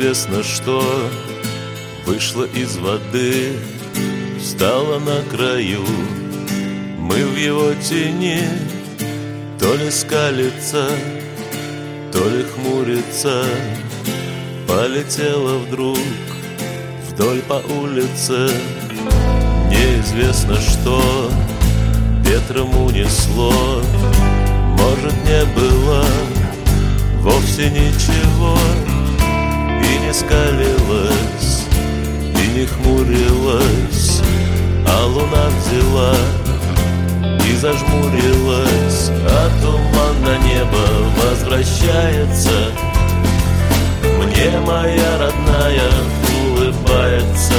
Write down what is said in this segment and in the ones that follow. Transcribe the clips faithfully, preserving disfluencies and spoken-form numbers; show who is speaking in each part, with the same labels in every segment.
Speaker 1: Неизвестно, что вышло из воды, встала на краю. Мы в его тени, то ли скалится, то ли хмурится. Полетела вдруг вдоль по улице. Неизвестно, что ветром унесло. Может, не было вовсе ничего, и не скалилась, и не хмурилась, а луна взяла и зажмурилась, а туман на небо возвращается. Мне моя родная улыбается.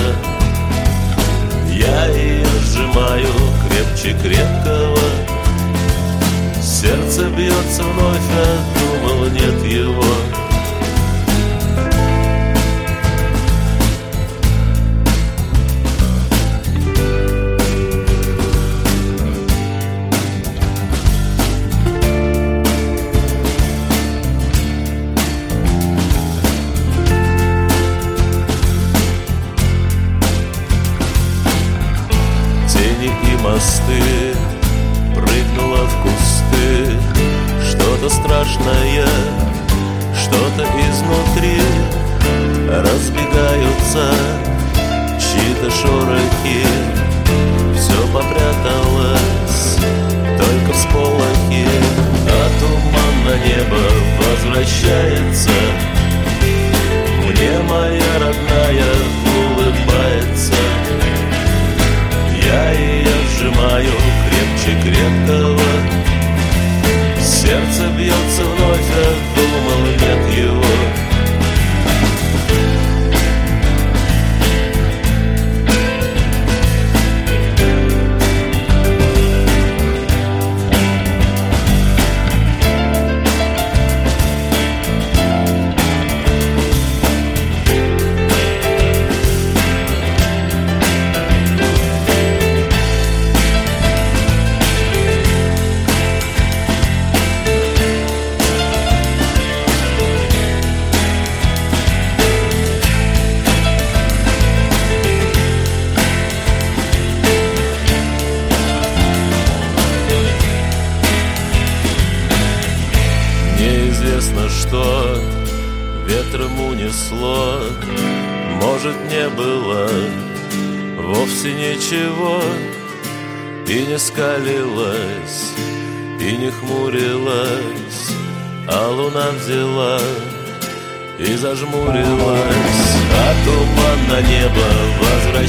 Speaker 1: Я ее сжимаю крепче крепкого. Сердце бьется вновь, а думал, нет его. Тени и мосты, прыгнула в кусты. Что-то страшное, что-то изнутри. Разбегаются чьи-то шорохи. Все попряталось, только всполохи. А туман на небо возвращается. Мне моя родная улыбается. Я ее сжимаю крепче крепкого. Сердце бьется вновь, а думал, нет его. Неизвестно, что ветром унесло. Может, не было вовсе ничего, и не скалилась, и не хмурилась, а луна взяла и зажмурилась, а туман на небо возвращается.